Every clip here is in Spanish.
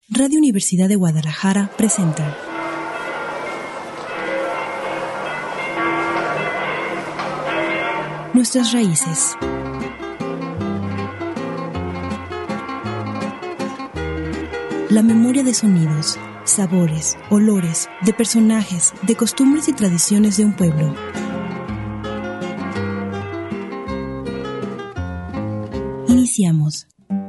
Radio Universidad de Guadalajara presenta Nuestras raíces. La memoria de sonidos, sabores, olores, de personajes, de costumbres y tradiciones de un pueblo. Iniciamos.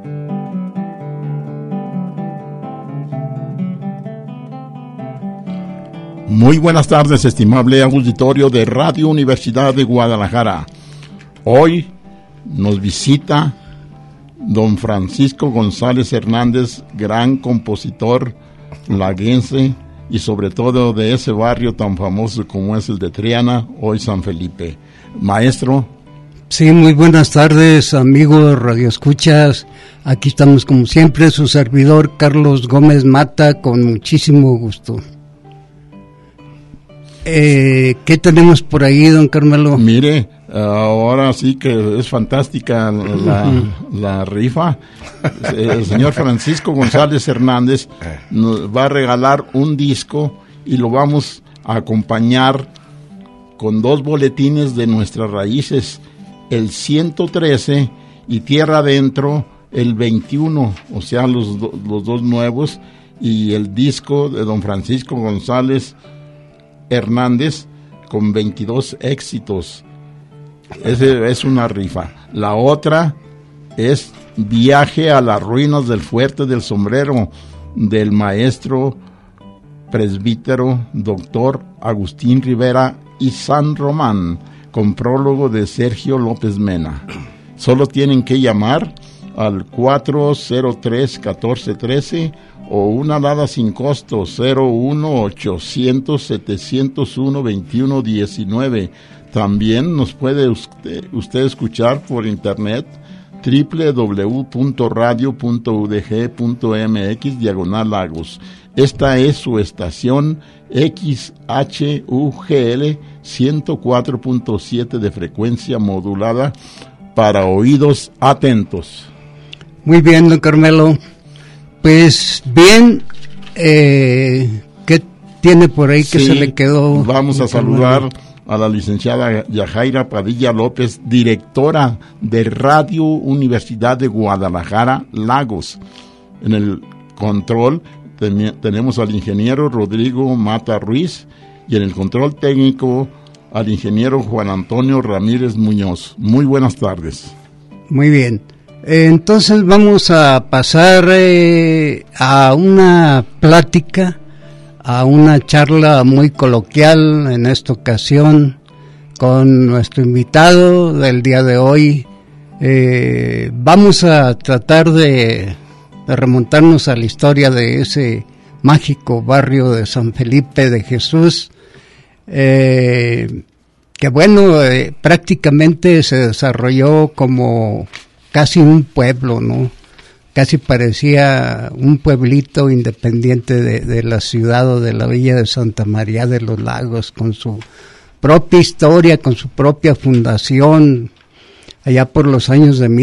Muy buenas tardes, estimable auditorio de Radio Universidad de Guadalajara. Hoy nos visita don Francisco González Hernández, gran compositor laguense y sobre todo de ese barrio tan famoso como es el de Triana, hoy San Felipe. Maestro. Sí, muy buenas tardes, amigos radioescuchas. Aquí estamos como siempre, su servidor Carlos Gómez Mata, con muchísimo gusto. ¿Qué tenemos por ahí, don Carmelo? Mire, ahora sí que es fantástica la rifa. El señor Francisco González Hernández nos va a regalar un disco y lo vamos a acompañar con 2 boletines de nuestras raíces, el 113 y Tierra Adentro, el 21, o sea, los dos nuevos, y el disco de don Francisco González Hernández con 22 éxitos. Ese es una rifa. La otra es Viaje a las ruinas del Fuerte del Sombrero, del maestro presbítero doctor Agustín Rivera y San Román, con prólogo de Sergio López Mena. Solo tienen que llamar al 403-1413 o una alada sin costo 01800-701-2119. También nos puede usted escuchar por internet www.radio.udg.mx/Lagos. Esta es su estación XHUGL 104.7 de frecuencia modulada para oídos atentos. Muy bien, don Carmelo. Pues bien, ¿qué tiene por ahí que se le quedó? Vamos a saludar a la licenciada Yajaira Padilla López, directora de Radio Universidad de Guadalajara, Lagos. En el control tenemos al ingeniero Rodrigo Mata Ruiz y en el control técnico al ingeniero Juan Antonio Ramírez Muñoz. Muy buenas tardes. Muy bien. Entonces vamos a pasar a una plática, a una charla muy coloquial en esta ocasión con nuestro invitado del día de hoy. Vamos a tratar de remontarnos a la historia de ese mágico barrio de San Felipe de Jesús, que bueno, prácticamente se desarrolló como casi un pueblo, ¿no? Casi parecía un pueblito independiente de la ciudad o de la villa de Santa María de los Lagos, con su propia historia, con su propia fundación, allá por los años de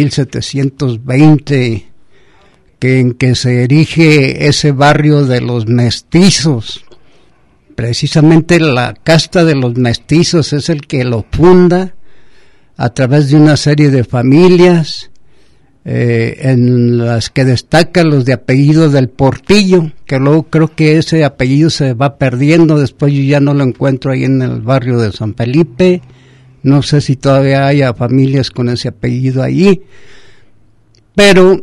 1720, en que se erige ese barrio de los mestizos. Precisamente la casta de los mestizos es el que lo funda a través de una serie de familias, en las que destacan los de apellido del Portillo, que luego creo que ese apellido se va perdiendo. Después yo ya no lo encuentro ahí en el barrio de San Felipe. No sé si todavía haya familias con ese apellido allí, pero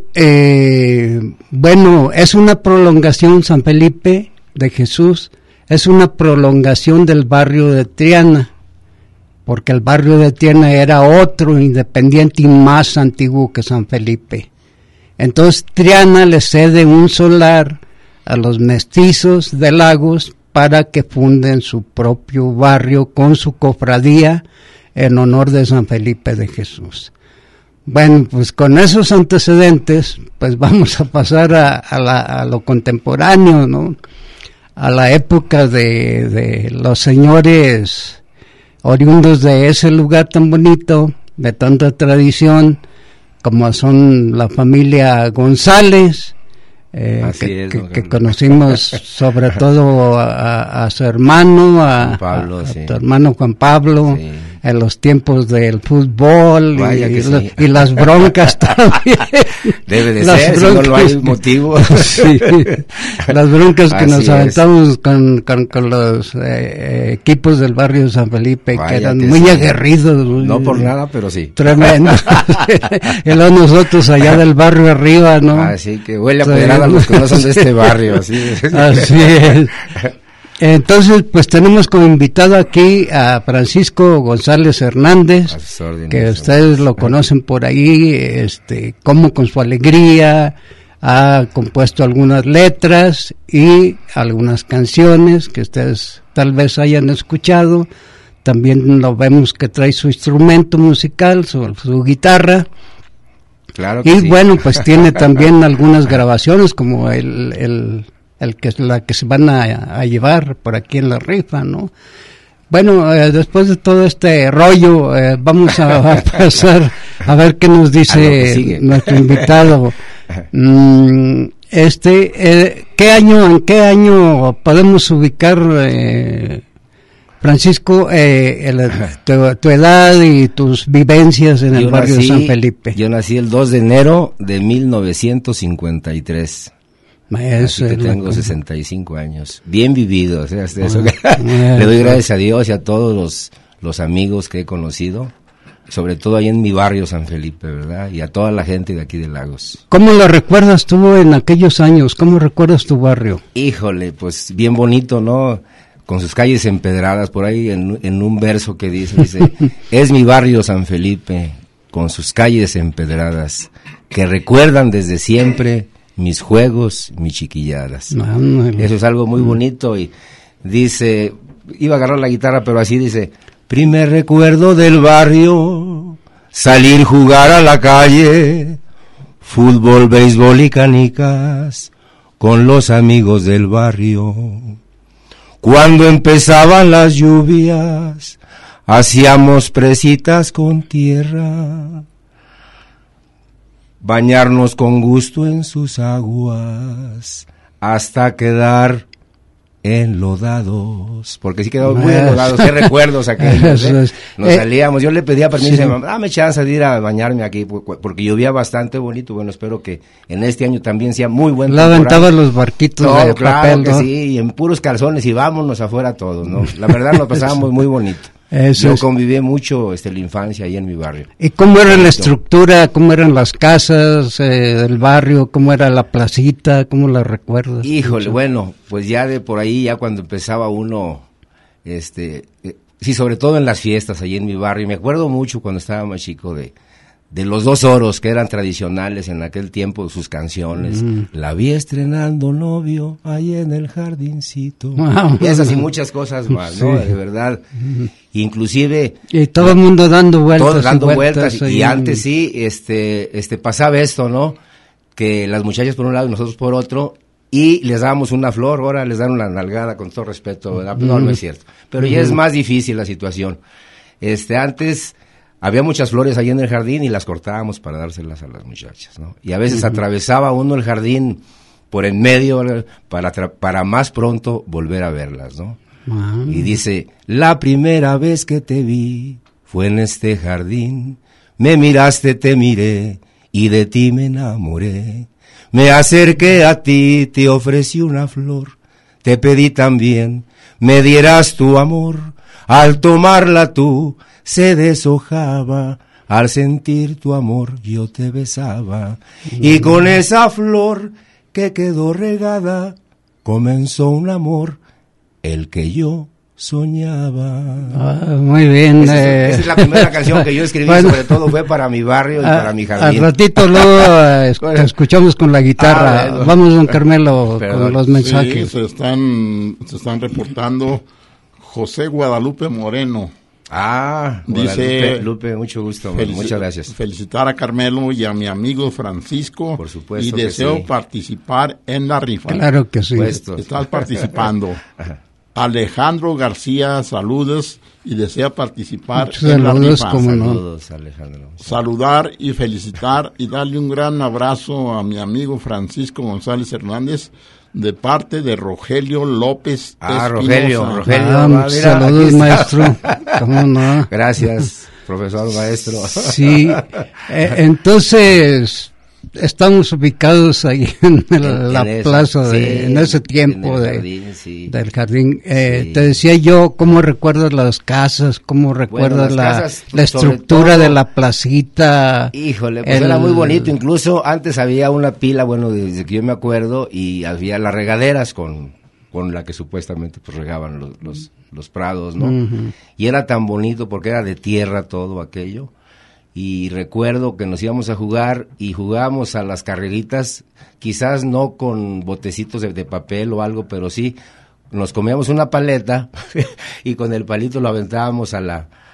bueno, es una prolongación. San Felipe de Jesús es una prolongación del barrio de Triana, porque el barrio de Triana era otro independiente y más antiguo que San Felipe. Entonces Triana le cede un solar a los mestizos de Lagos para que funden su propio barrio con su cofradía en honor de San Felipe de Jesús. Bueno, pues con esos antecedentes, pues vamos a pasar a lo contemporáneo, ¿no? A la época de los señores oriundos de ese lugar tan bonito, de tanta tradición, como son la familia González, que conocimos sobre todo a su hermano, a tu hermano Juan Pablo, sí, en los tiempos del fútbol y las broncas también. Debe de ser, broncas, si no, no hay motivo. Sí, las broncas que nos aventamos con los equipos del barrio San Felipe, que eran muy aguerridos. No por nada, pero sí. Tremendo. Y luego nosotros allá del barrio arriba, ¿no? Así que huele a pedrada a los que no son de este barrio. Así es. Entonces, pues tenemos como invitado aquí a Francisco González Hernández, que ustedes lo conocen por ahí, como con su alegría ha compuesto algunas letras y algunas canciones que ustedes tal vez hayan escuchado. También lo vemos que trae su instrumento musical, su guitarra. Claro que y sí. Bueno, pues tiene también algunas grabaciones como la que se van a llevar por aquí en la rifa, ¿no? Bueno, después de todo este rollo, vamos a pasar a ver qué nos dice nuestro invitado. ¿En qué año podemos ubicar, Francisco, tu edad y tus vivencias en el barrio de San Felipe? Yo nací el 2 de enero de 1953. Así que tengo 65 años, bien vivido, o sea, eso le doy gracias a Dios y a todos los amigos que he conocido, sobre todo ahí en mi barrio San Felipe, ¿verdad? Y a toda la gente de aquí de Lagos. ¿Cómo lo recuerdas tú en aquellos años? ¿Cómo recuerdas tu barrio? Híjole, pues bien bonito, ¿no? Con sus calles empedradas, por ahí en un verso que dice, es mi barrio San Felipe, con sus calles empedradas, que recuerdan desde siempre mis juegos, mis chiquilladas. Eso es algo muy bonito. Y dice, iba a agarrar la guitarra, pero así dice, primer recuerdo del barrio, salir jugar a la calle, fútbol, béisbol y canicas, con los amigos del barrio. Cuando empezaban las lluvias, hacíamos presitas con tierra, bañarnos con gusto en sus aguas, hasta quedar enlodados, porque sí quedamos muy enlodados, qué recuerdos aquellos, nos salíamos, yo le pedía permiso a mi mamá, dame chance de ir a bañarme aquí, porque llovía bastante bonito. Bueno, espero que en este año también sea muy buen temporada. La aventaban los barquitos de claro papel, que ¿no? sí, y en puros calzones, y vámonos afuera todos, ¿no? La verdad nos pasábamos muy bonito. Yo conviví mucho la infancia ahí en mi barrio. ¿Y cómo era la estructura? ¿Cómo eran las casas del barrio? ¿Cómo era la placita? ¿Cómo la recuerdas? Híjole, bueno, pues ya de por ahí, ya cuando empezaba uno, sí, sobre todo en las fiestas ahí en mi barrio. Me acuerdo mucho cuando estaba más chico de los Dos Oros, que eran tradicionales en aquel tiempo, sus canciones. La vi estrenando novio ahí en el jardincito. Y esas y muchas cosas más, ¿no? De verdad. Inclusive. Y todo el mundo dando vueltas. Todos dando vueltas. Y antes sí, pasaba esto, ¿no? Que las muchachas por un lado y nosotros por otro, y les dábamos una flor, ahora les dan una nalgada, con todo respeto, ¿verdad? No es cierto. Pero ya es más difícil la situación. Antes había muchas flores ahí en el jardín y las cortábamos para dárselas a las muchachas, ¿no? Y a veces atravesaba uno el jardín por en medio para más pronto volver a verlas, ¿no? Y dice, la primera vez que te vi fue en este jardín, me miraste, te miré y de ti me enamoré. Me acerqué a ti, te ofrecí una flor, te pedí también, me dieras tu amor, al tomarla tú se deshojaba, al sentir tu amor yo te besaba, y con esa flor que quedó regada, comenzó un amor, el que yo soñaba. Muy bien. Esa es la primera canción que yo escribí, bueno, sobre todo fue para mi barrio y para mi jardín. Al ratito luego escuchamos con la guitarra. Bueno. Vamos, don Carmelo, con los mensajes. Sí, se están reportando. José Guadalupe Moreno. Dice Lupe, mucho gusto, muchas gracias. Felicitar a Carmelo y a mi amigo Francisco. Por supuesto. Y deseo participar en la rifa. Claro que sí. Estás participando. Alejandro García, saludos y desea participar Muchos en la saludos, rifa. como no. Saludos, Alejandro. Saludar y felicitar y darle un gran abrazo a mi amigo Francisco González Hernández de parte de Rogelio López Espinosa. Rogelio. Saludos, aquí está. maestro. ¿Cómo no? Gracias, profesor, maestro. Sí, entonces estamos ubicados ahí en la plaza, en ese tiempo en el jardín, sí. del jardín. Sí. Te decía yo, ¿cómo recuerdas las casas? ¿Cómo recuerdas las casas, la estructura todo, de la placita? Híjole, pues era muy bonito. Incluso antes había una pila, bueno, desde que yo me acuerdo, y había las regaderas con la que supuestamente pues regaban los prados, ¿no? Uh-huh. Y era tan bonito porque era de tierra todo aquello. Y recuerdo que nos íbamos a jugar y jugábamos a las carreritas, quizás no con botecitos de papel o algo, pero sí nos comíamos una paleta y con el palito lo aventábamos al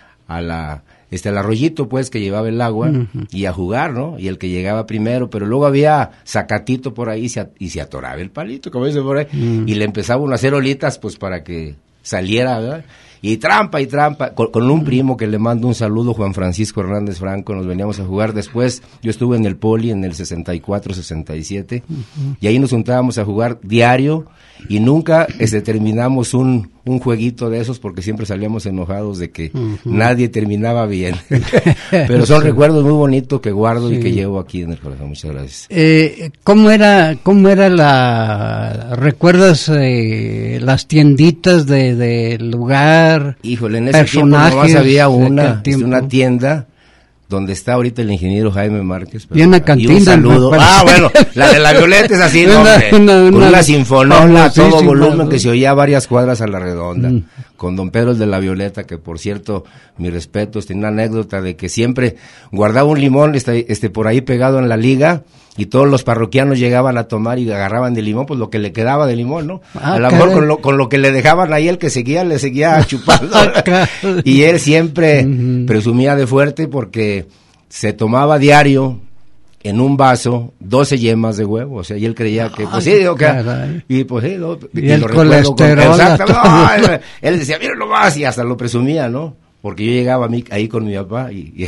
arroyito pues que llevaba el agua, uh-huh, y a jugar, ¿no? Y el que llegaba primero, pero luego había zacatito por ahí y se atoraba el palito, como dice por ahí, uh-huh, y le empezaba uno a hacer olitas pues para que saliera, ¿verdad? Y trampa, con un primo que le mando un saludo, Juan Francisco Hernández Franco, nos veníamos a jugar después. Yo estuve en el Poli en el 64, 67, uh-huh, y ahí nos juntábamos a jugar diario, y nunca terminamos un jueguito de esos, porque siempre salíamos enojados de que, uh-huh, nadie terminaba bien. Pero son recuerdos muy bonitos que guardo, sí, y que llevo aquí en el corazón. Muchas gracias. ¿Cómo era recuerdas las tienditas del lugar? Híjole, en ese tiempo nomás había una tienda donde está ahorita el ingeniero Jaime Márquez. Y una cantina. Y un saludo. Bueno, la de la Violeta es así, con una sinfonona a todo volumen que se oía a varias cuadras a la redonda. Con don Pedro el de la Violeta, que por cierto, mis respetos, tiene una anécdota de que siempre guardaba un limón por ahí pegado en la liga, y todos los parroquianos llegaban a tomar y agarraban de limón, pues lo que le quedaba de limón, ¿no? A lo mejor con lo que le dejaban ahí, el que seguía, le seguía chupando. Y él siempre, uh-huh, presumía de fuerte porque se tomaba diario en un vaso 12 yemas de huevo, o sea, y él creía que, pues sí, y pues sí, ¿no? Y el colesterol. Él decía, mira nomás, y hasta lo presumía, ¿no? Porque yo llegaba ahí con mi papá,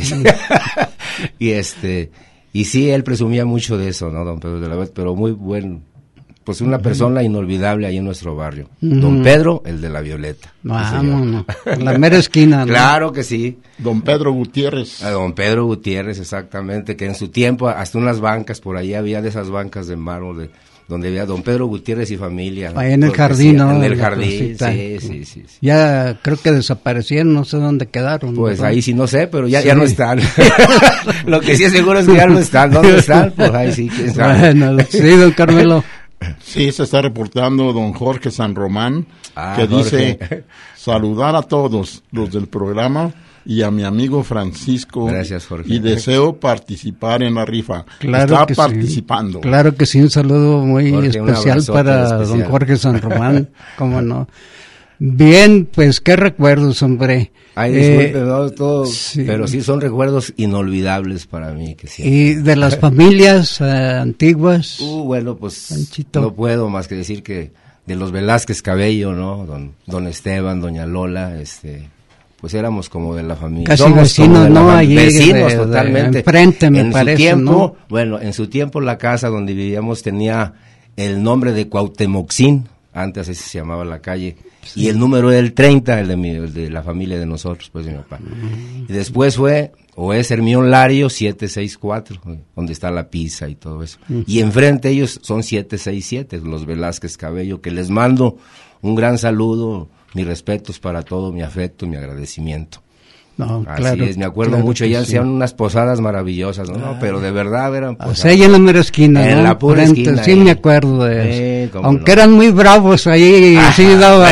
y sí, él presumía mucho de eso, ¿no, don Pedro de la Violeta? Pero muy buen, pues una persona inolvidable ahí en nuestro barrio. Uh-huh. Don Pedro, el de la Violeta. Vámonos, la mera esquina, ¿no? Claro que sí. Don Pedro Gutiérrez. Don Pedro Gutiérrez, exactamente, que en su tiempo, hasta unas bancas, por ahí había de esas bancas de mármol, donde había don Pedro Gutiérrez y familia. Ahí en el jardín, ¿no? En el jardín, sí. Ya creo que desaparecieron, no sé dónde quedaron. Pues ¿verdad? Ahí sí no sé, pero ya no están. Lo que sí es seguro es que ya no están. ¿Dónde están? Pues ahí sí, quién sabe. Bueno, sí, don Carmelo. Sí, se está reportando don Jorge San Román, que Jorge dice, saludar a todos los del programa y a mi amigo Francisco. Gracias, Jorge. Y deseo participar en la rifa. Claro, está que participando. Sí. Claro que sí, un saludo muy Jorge, especial para don Jorge San Román, cómo no. Bien, pues qué recuerdos, hombre. Ay, disculpe, no, todo, sí, pero sí son recuerdos inolvidables para mí. Que siempre. ¿Y de las familias antiguas? Bueno, pues Panchito. No puedo más que decir que de los Velázquez Cabello, ¿no? Don Esteban, doña Lola, pues éramos como de la familia. Casi vecinos, ¿no? Allí vecinos totalmente. Enfrente, me en parece, su tiempo, ¿no? Bueno, en su tiempo la casa donde vivíamos tenía el nombre de Cuauhtemoxín, antes así se llamaba la calle, sí, y el número era el 30, el de la familia de nosotros, pues de mi papá. Y después es Hermión Lario 764, donde está la pizza y todo eso. Y enfrente ellos son 767, los Velázquez Cabello, que les mando un gran saludo, mis respetos para todo, mi afecto, mi agradecimiento. No, así claro, es, me acuerdo claro mucho, ya sí, hacían unas posadas maravillosas, ¿no? Pero de verdad eran posadas. O sea, ahí en la mera esquina, en ¿no? la pura Frente, esquina. Sí, me acuerdo de eso. no. Aunque eran muy bravos ahí, sí daba,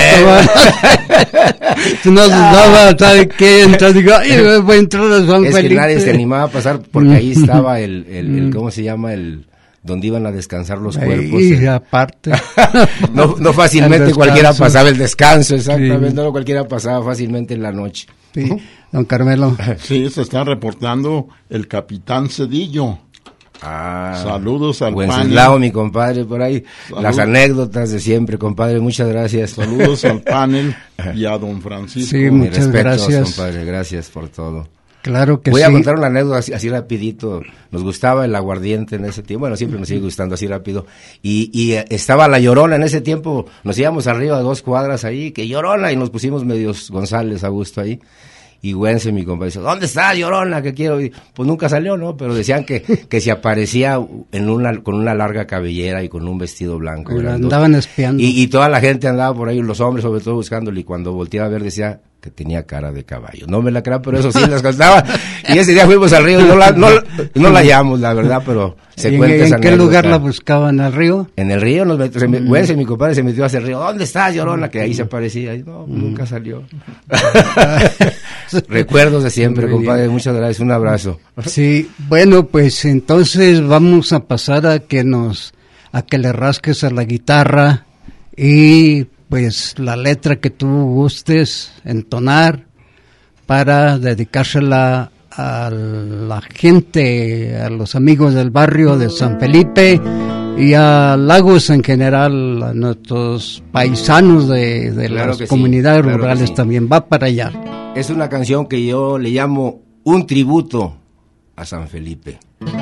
si no daba, ¿sabe qué? Entonces digo, ay, voy a entrar a San Felipe. Es que nadie se animaba a pasar, porque ahí estaba ¿cómo se llama? Donde iban a descansar los cuerpos. Y aparte. no fácilmente cualquiera pasaba el descanso, exactamente, sí. No cualquiera pasaba fácilmente en la noche. Sí, don Carmelo. Sí, se está reportando el capitán Cedillo. Saludos al Wenceslao, mi compadre, por ahí. Las anécdotas de siempre, compadre, muchas gracias. Saludos al panel y a don Francisco. Sí, muchas gracias, compadre, gracias por todo. Claro que sí. Voy a contar una anécdota así rapidito. Nos gustaba el aguardiente en ese tiempo, bueno, siempre nos sigue gustando así rápido. Y estaba la Llorona en ese tiempo, nos íbamos arriba a 2 cuadras ahí, que Llorona, y nos pusimos medios González a gusto ahí. Y Güense, mi compadre, dice, ¿dónde está Llorona? Que quiero ir. Pues nunca salió, ¿no? Pero decían que se aparecía con una larga cabellera y con un vestido blanco. Andaban espiando. Y toda la gente andaba por ahí, los hombres sobre todo buscándole, y cuando volteaba a ver decía que tenía cara de caballo. No me la crean, pero eso sí las contaba. Y ese día fuimos al río y no la hallamos, la verdad, pero se cuenta esa anécdota. ¿En qué lugar la buscaban? ¿Al río? En el río, Güense, mi compadre, se metió hacia el río. ¿Dónde está Llorona? Que ahí se aparecía. Y no, nunca salió. Recuerdos de siempre, compadre. Muchas gracias. Un abrazo. Sí, bueno, pues entonces vamos a pasar a que le rasques a la guitarra y pues la letra que tú gustes entonar para dedicársela a la gente, a los amigos del barrio de San Felipe y a Lagos en general, a nuestros paisanos de claro las comunidades rurales sí. También va para allá. Es una canción que yo le llamo un tributo a San Felipe.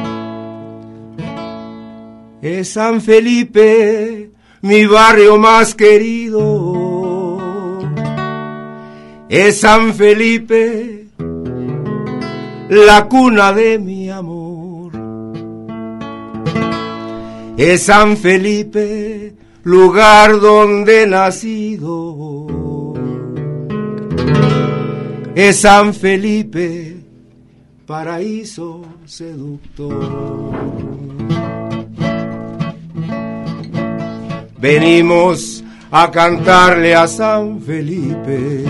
Es San Felipe, mi barrio más querido. Es San Felipe, la cuna de mi amor. Es San Felipe, lugar donde he nacido. Es San Felipe, paraíso seductor. Venimos a cantarle a San Felipe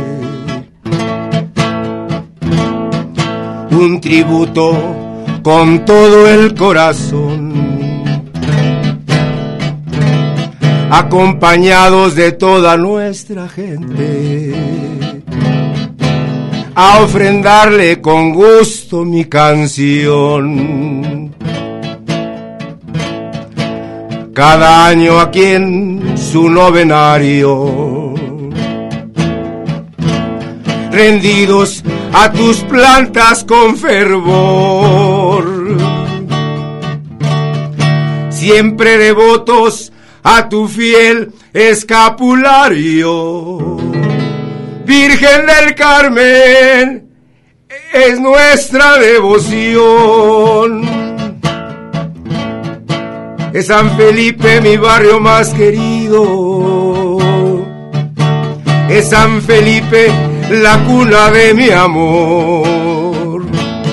un tributo con todo el corazón, acompañados de toda nuestra gente, a ofrendarle con gusto mi canción. Cada año aquí en su novenario, rendidos a tus plantas con fervor, siempre devotos a tu fiel escapulario. Virgen del Carmen, es nuestra devoción. Es San Felipe, mi barrio más querido. Es San Felipe, la cuna de mi amor.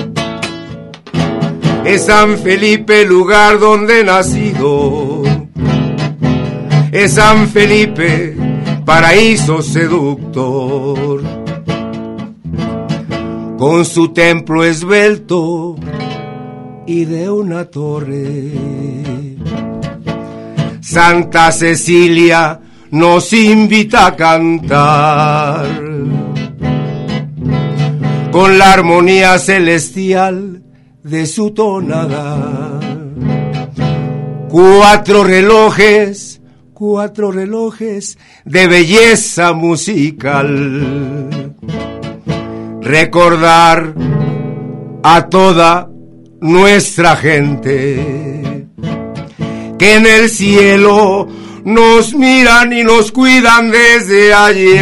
Es San Felipe, lugar donde he nacido. Es San Felipe, paraíso seductor. Con su templo esbelto y de una torre, Santa Cecilia nos invita a cantar con la armonía celestial de su tonada. 4 relojes de belleza musical. Recordar a toda nuestra gente que en el cielo nos miran y nos cuidan desde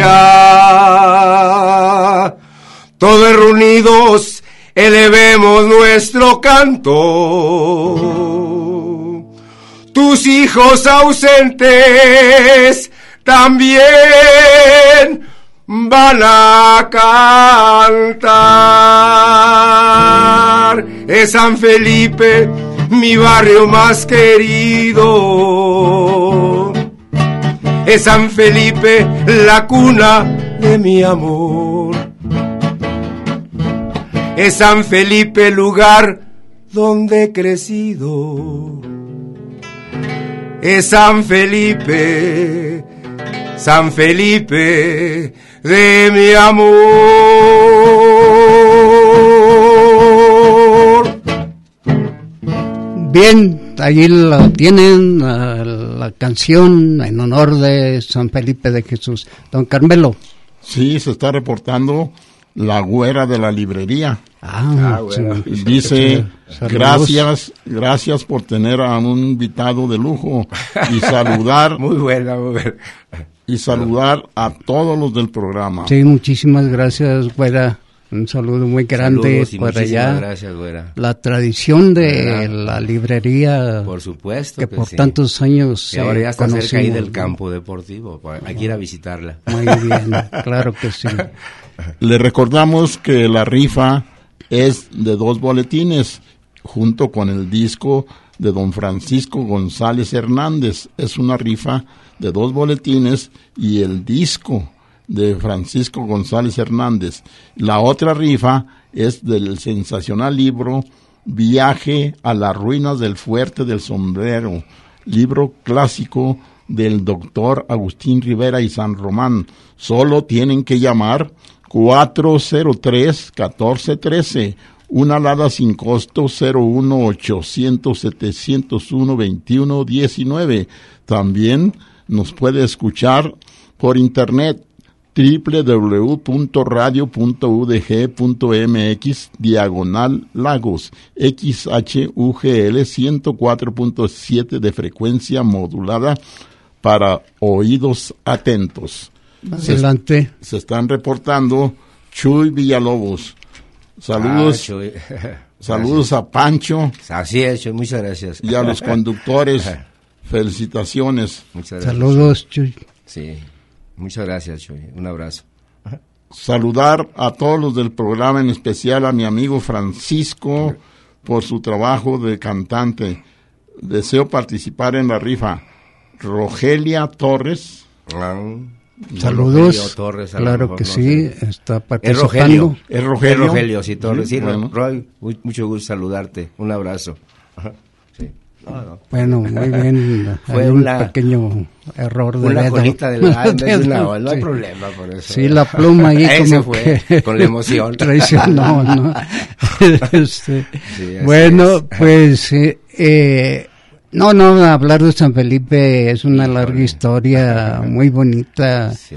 allá. Todos reunidos elevemos nuestro canto. Tus hijos ausentes también van a cantar. Es San Felipe, mi barrio más querido. Es San Felipe, la cuna de mi amor. Es San Felipe, lugar donde he crecido. Es San Felipe de mi amor. bien, ahí la tienen, la canción en honor de San Felipe de Jesús. Don Carmelo. Sí, se está reportando la güera de la librería. Bueno. Dice, gracias por tener a un invitado de lujo y saludar. Muy buena. Y saludar a todos los del programa. Sí, muchísimas gracias, güera. Un saludo muy grande por allá. Gracias, güera. La tradición de la librería. Por supuesto. Que por tantos años. Y ahora ya está cerca ahí del campo deportivo. Hay que ir a visitarla. Muy bien, claro que sí. Le recordamos que la rifa es de 2 boletines, junto con el disco de don Francisco González Hernández. Es una rifa de 2 boletines y el disco de Francisco González Hernández. La otra rifa es del sensacional libro Viaje a las ruinas del Fuerte del Sombrero, libro clásico del doctor Agustín Rivera y San Román. Solo tienen que llamar 403-1413, una alada sin costo 01800-701-2119. También nos puede escuchar por internet www.radio.udg.mx/Lagos, XHUGL 104.7 de frecuencia modulada para oídos atentos. Adelante. Se están reportando Chuy Villalobos. Saludos. Chuy. Saludos a Pancho. Así es, Chuy, muchas gracias. Y a los conductores. Felicitaciones. Muchas gracias. Saludos, Chuy. Sí. Muchas gracias, Chuy. Un abrazo. Saludar a todos los del programa, en especial a mi amigo Francisco por su trabajo de cantante. Deseo participar en la rifa. Rogelia Torres. Saludos. Rogelio Torres, claro que sí, está participando. Es Rogelio. Es Rogelio, sí, Torres. Sí, bueno. Roy, mucho gusto saludarte. Un abrazo. Sí. Bueno, muy bien. Fue hay un pequeño error de una dedo. colita de la no hay problema por eso. Sí, la pluma ahí como fue, que con la emoción. Traicionó, ¿no? Sí, bueno, pues no, hablar de San Felipe es una larga historia muy bonita. Sí.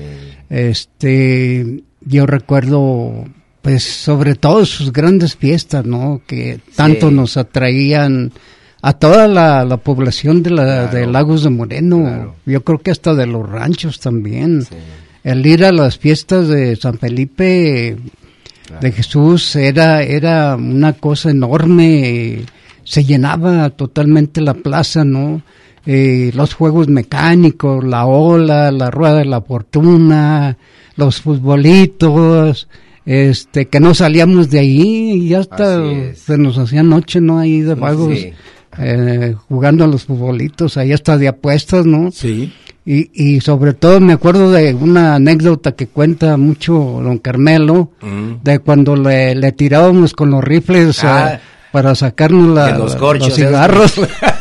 Yo recuerdo, pues, sobre todo sus grandes fiestas, ¿no? Que tanto nos atraían a toda la población de Lagos de Moreno. Claro. Yo creo que hasta de los ranchos también. Sí. El ir a las fiestas de San Felipe de Jesús era una cosa enorme. Se llenaba totalmente la plaza, ¿no? Los juegos mecánicos, la ola, la rueda de la fortuna, los futbolitos, que no salíamos de ahí y hasta se nos hacía noche, ¿no? Ahí de vagos, sí. Jugando a los futbolitos, ahí hasta de apuestas, ¿no? Sí. Y sobre todo me acuerdo de una anécdota que cuenta mucho don Carmelo, de cuando le tirábamos con los rifles para sacarnos los cigarros,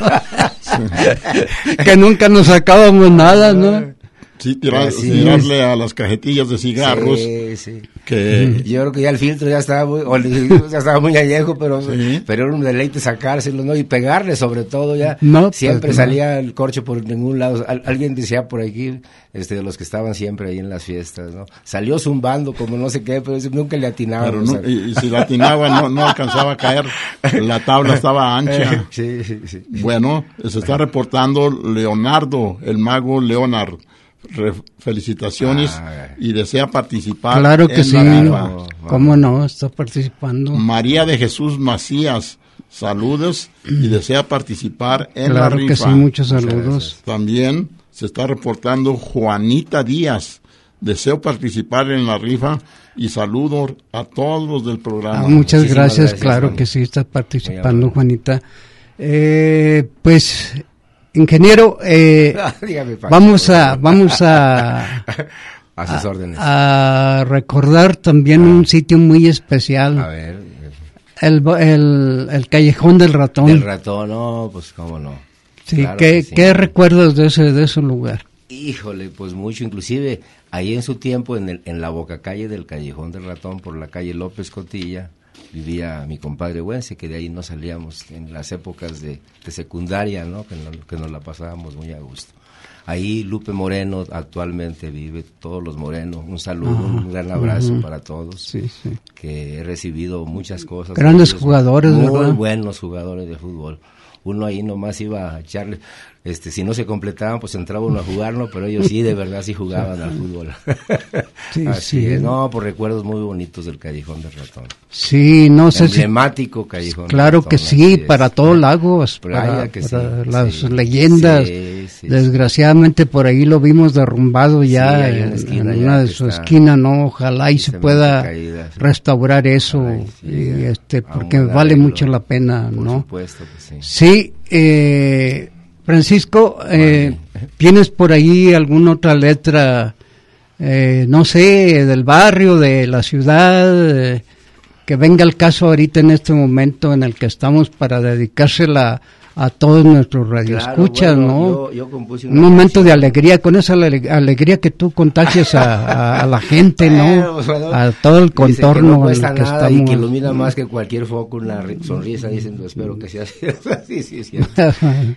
que nunca nos sacábamos nada, ¿no? Sí, tirarle a las cajetillas de cigarros. Sí. Que yo creo que ya el filtro ya estaba muy añejo, pero era un deleite sacárselo, ¿no? Y pegarle sobre todo ya. No, siempre pues, salía el corcho por ningún lado. Alguien decía por aquí, de los que estaban siempre ahí en las fiestas, ¿no? Salió zumbando como no sé qué, pero nunca le atinaba. Y si le atinaba no alcanzaba a caer. La tabla estaba ancha. Sí. Bueno, se está reportando Leonardo, el mago Leonard. Felicitaciones y desea participar. Claro que en sí, la rifa. ¿Cómo no? Está participando. María de Jesús Macías, saludos y desea participar en la rifa. Claro que sí, muchos saludos. También se está reportando Juanita Díaz, deseo participar en la rifa y saludo a todos los del programa. Muchas gracias, claro Juan. Que sí está participando Juanita. Pues ingeniero, dígame, vamos a sus órdenes. A recordar también un sitio muy especial. A ver. El Callejón del Ratón. El Ratón, no, pues cómo no. Sí, claro ¿qué recuerdas de ese lugar? Híjole, pues mucho, inclusive ahí en su tiempo en la bocacalle del Callejón del Ratón, por la calle López Cotilla, vivía mi compadre Güense, que de ahí no salíamos en las épocas de secundaria, ¿no? Que nos la pasábamos muy a gusto. Ahí Lupe Moreno actualmente vive, todos los Moreno, un saludo, un gran abrazo para todos, sí. que he recibido muchas cosas. Grandes jugadores, muy ¿verdad? buenos jugadores de fútbol. Uno ahí nomás iba a echarle, si no se completaban, pues entraba uno a jugar, ¿no? Pero ellos sí, de verdad, sí jugaban al fútbol. Sí, Así sí. es. No, por recuerdos muy bonitos del Callejón del Ratón. Sí, no sé si... Emblemático Callejón del Claro Ratón, que sí, para todos Lagos, Playa que para sí, las sí. leyendas. Sí. Desgraciadamente por ahí lo vimos derrumbado ya hay una en esquina una ya de que su está esquina, ¿no? Ojalá y se tristemente pueda caída, sí. restaurar eso, Ay, sí, y a porque un vale arreglo, mucho la pena, Por ¿no? supuesto que sí. Sí, Francisco, ¿tienes por ahí alguna otra letra, no sé, del barrio, de la ciudad, que venga al caso ahorita en este momento en el que estamos para dedicársela a todos nuestros radioescuchas, Claro, bueno, ¿no? yo compuse Un momento de alegría, con esa alegría que tú contagias a la gente, ¿no? Bueno, A todo el contorno que no en cuesta el que nada estamos. y que ilumina más que cualquier foco, una sonrisa, dicen, espero que sea así. Sí, es cierto.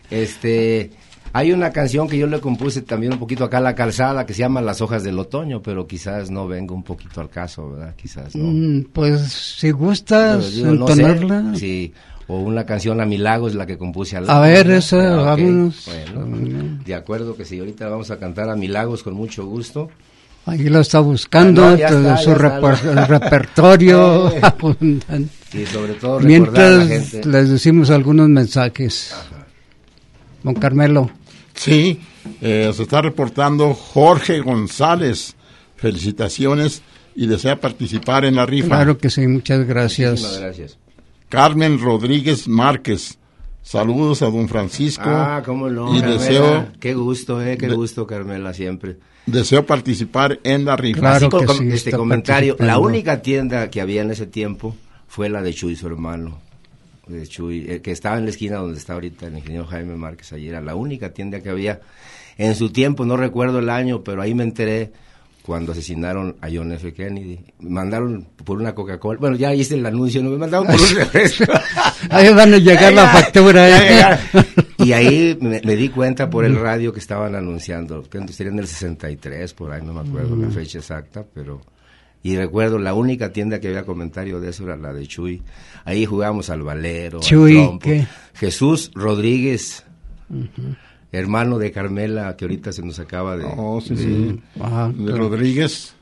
Hay una canción que yo le compuse también un poquito acá a la calzada que se llama Las hojas del otoño, pero quizás no venga un poquito al caso, ¿verdad? Quizás no. Pues si gustas Pero digo, no sé, entonarla. sí. O una canción A mi lago es la que compuse al A lado, ver, ¿no? esa, Ah, ok. vámonos. Bueno, de acuerdo que sí, ahorita vamos a cantar A mi lagos con mucho gusto. Ahí lo está buscando, Ah, no, ya entre está, su ya está. el repertorio abundante. Y sobre todo recordar a la Mientras gente. les decimos algunos mensajes. Don Carmelo. Sí, se está reportando Jorge González. Felicitaciones y desea participar en la rifa. Claro que sí, muchas gracias. Muchísimas gracias. Carmen Rodríguez Márquez. Saludos a don Francisco. Cómo no, y Carmela. Qué gusto, gusto, Carmela, siempre. Deseo participar en la rifa. Claro Así que con sí, este está comentario, la participando. única tienda que había en ese tiempo fue la de Chuy, su hermano, de Chuy, que estaba en la esquina donde está ahorita el ingeniero Jaime Márquez. Allí era la única tienda que había en su tiempo, no recuerdo el año, pero ahí me enteré cuando asesinaron a John F. Kennedy. Me mandaron por una Coca-Cola, bueno, ya hice el anuncio, no me mandaron por un refresco. Ahí van a llegar la factura. Y ahí me di cuenta por el radio que estaban anunciando, que sería en el 63, por ahí, no me acuerdo la fecha exacta, pero... Y recuerdo, la única tienda que había comentario de eso era la de Chuy. Ahí jugábamos al valero, Chuy, al trompo. ¿qué? Jesús Rodríguez, hermano de Carmela, que ahorita se nos acaba de... Oh, sí. Ah, De claro. Rodríguez.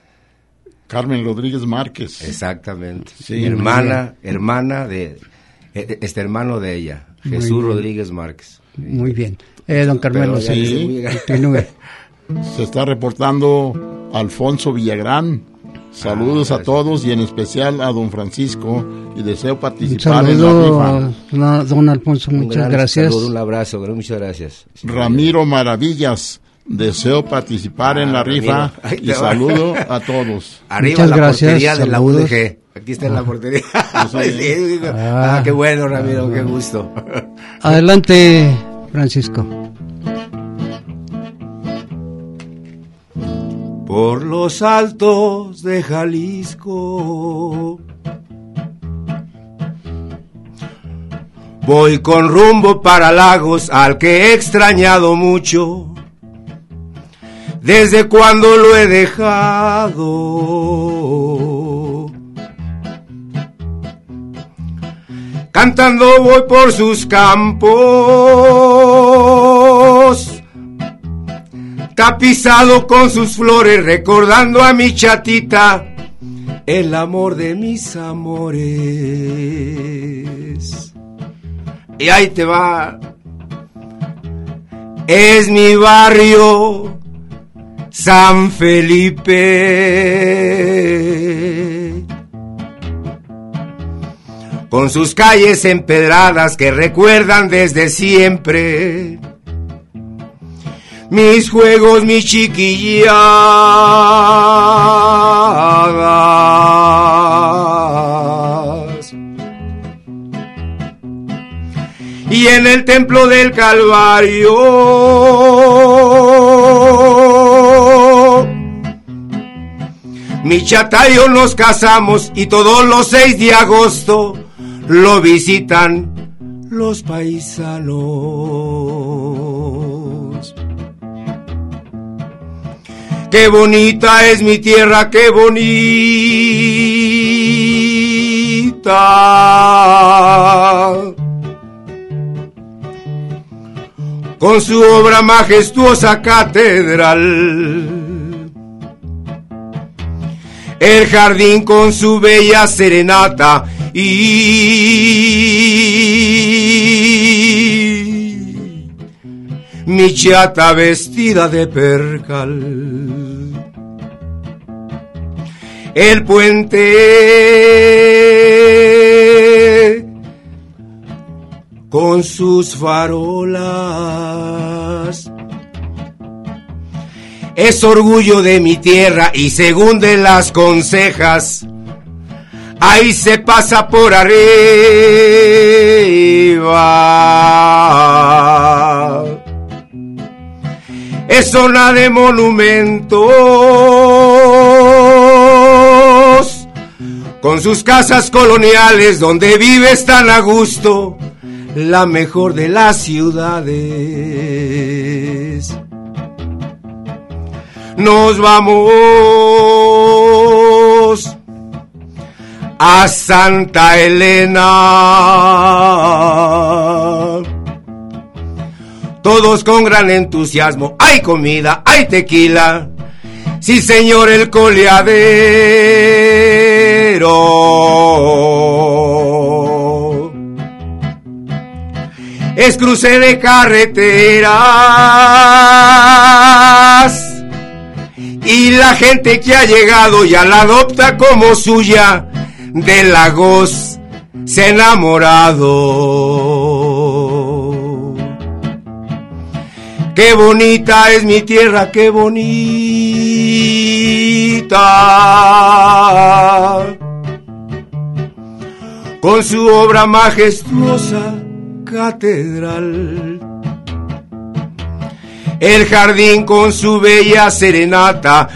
Carmen Rodríguez Márquez. Exactamente. Sí, hermana de... hermano de ella, Muy Jesús bien. Rodríguez Márquez. Muy bien. Don Carmelo, Pero ya sí. dice muy- continúe. Se está reportando Alfonso Villagrán. Saludos a gracias. todos y en especial a don Francisco y deseo Un participar en la saludo, rifa. don Alfonso, Un muchas gran gracias. saludo, un abrazo, muchas gracias. Ramiro Maravillas, deseo participar en la rifa Ramiro. Ahí y te va. saludo a todos. Arriba Muchas la gracias, portería de la saludos. UDG. Aquí está en la portería. Sí. Sí, digo, Ah. qué bueno, Ramiro, qué gusto. Adelante, Francisco. Por los altos de Jalisco voy con rumbo para Lagos, al que he extrañado mucho desde cuando lo he dejado. Cantando voy por sus campos, tapizado con sus flores, recordando a mi chatita, el amor de mis amores. Y ahí te va, es mi barrio San Felipe, con sus calles empedradas que recuerdan desde siempre mis juegos, mis chiquilladas. Y en el templo del Calvario Mi chata y yo nos casamos y todos los 6 de agosto lo visitan los paisanos. Qué bonita es mi tierra, qué bonita. Con su obra majestuosa catedral. El jardín con su bella serenata y mi chata vestida de percal. El puente con sus farolas es orgullo de mi tierra y según de las consejas, ahí se pasa por arriba. Es zona de monumentos, con sus casas coloniales donde vives tan a gusto, la mejor de las ciudades. Nos vamos a Santa Elena, todos con gran entusiasmo. Hay comida, hay tequila, sí señor, el coleadero es cruce de carreteras y la gente que ha llegado ya la adopta como suya, de Lagos se ha enamorado. Qué bonita es mi tierra, qué bonita, con su obra majestuosa catedral. El jardín con su bella serenata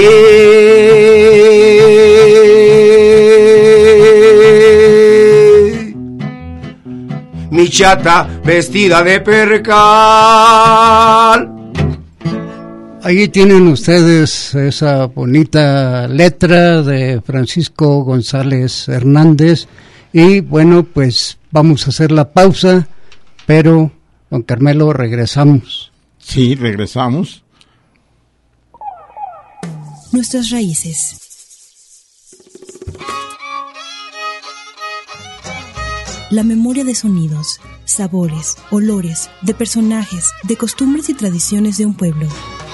mi chata vestida de percal. Ahí tienen ustedes esa bonita letra de Francisco González Hernández. Y bueno, pues vamos a hacer la pausa, pero don Carmelo, regresamos. Sí, regresamos. Nuestras raíces. La memoria de sonidos, sabores, olores, de personajes, de costumbres y tradiciones de un pueblo.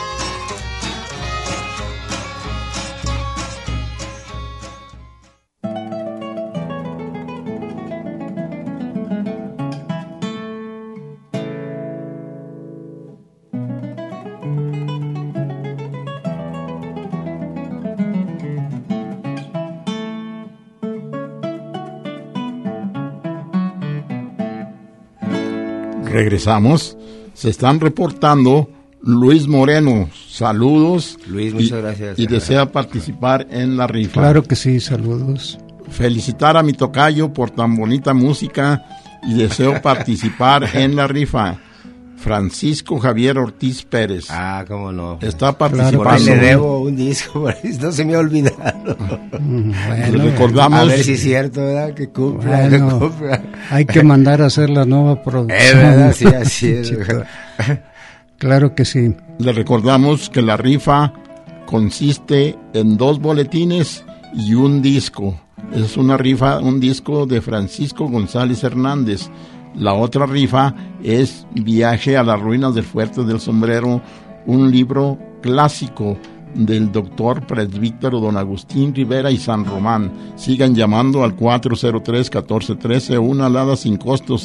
Regresamos. Se están reportando Luis Moreno. Saludos. Luis, muchas gracias. Y desea participar en la rifa. Claro que sí, saludos. Felicitar a mi tocayo por tan bonita música y deseo participar en la rifa. Francisco Javier Ortiz Pérez. Ah, cómo no. Está participando. Por ahí le debo un disco, por ahí no se me ha olvidado. Bueno, recordamos. A ver si es cierto, ¿verdad? Que cumpla, bueno, que cumpla. Hay que mandar a hacer la nueva producción. Es verdad, sí, así es. Claro que sí. Le recordamos que la rifa consiste en 2 boletines y un disco. Es una rifa, un disco de Francisco González Hernández. La otra rifa es Viaje a las ruinas del Fuerte del Sombrero, un libro clásico del doctor presbítero don Agustín Rivera y San Román. Sigan llamando al 403-1413, una alada sin costo,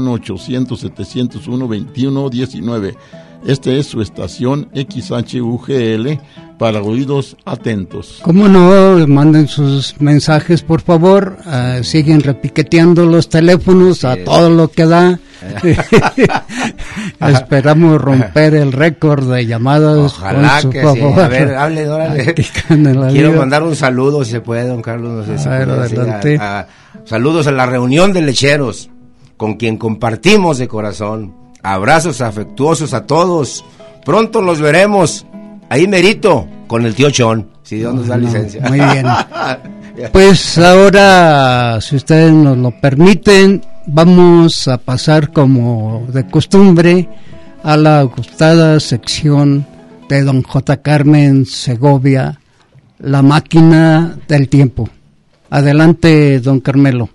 01800-701-2119. Este es su estación XHUGL para oídos atentos. ¿Cómo no? Manden sus mensajes, por favor. Siguen repiqueteando los teléfonos a todo lo que da. Esperamos romper el récord de llamadas. Ojalá que favor. Sí. A ver, hable, órale. Quiero mandar un saludo, si se puede, don Carlos. No sé si adelante. Saludos a la reunión de lecheros, con quien compartimos de corazón. Abrazos afectuosos a todos. Pronto los veremos. Ahí merito, con el tío Chon, si Dios nos da licencia. Muy bien. Pues ahora, si ustedes nos lo permiten, vamos a pasar como de costumbre a la gustada sección de don J. Carmen Segovia, La Máquina del Tiempo. Adelante, don Carmelo.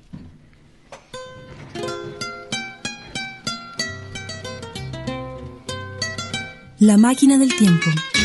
La Máquina del Tiempo.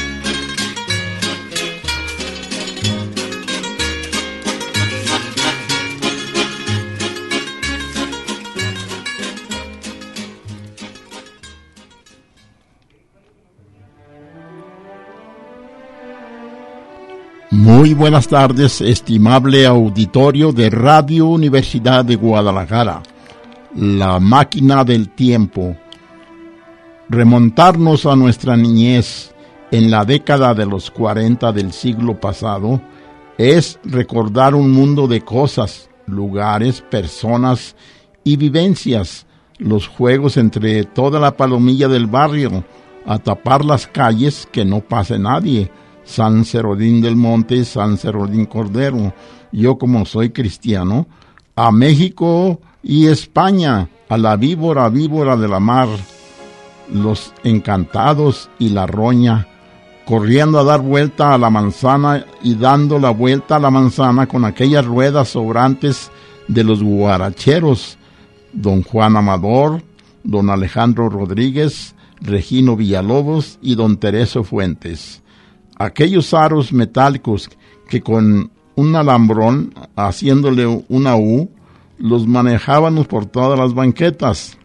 Muy buenas tardes, estimable auditorio de Radio Universidad de Guadalajara. La Máquina del Tiempo. Remontarnos a nuestra niñez en la década de los 40 del siglo pasado es recordar un mundo de cosas, lugares, personas y vivencias, los juegos entre toda la palomilla del barrio, a tapar las calles que no pase nadie, San Cerodín del Monte, San Cerodín Cordero. Yo, como soy cristiano, a México y España, a la víbora de la mar, los encantados y la roña, corriendo a dar vuelta a la manzana y dando la vuelta a la manzana con aquellas ruedas sobrantes de los guaracheros, don Juan Amador, don Alejandro Rodríguez, Regino Villalobos y don Tereso Fuentes. Aquellos aros metálicos que con un alambrón, haciéndole una U, los manejábamos por todas las banquetas.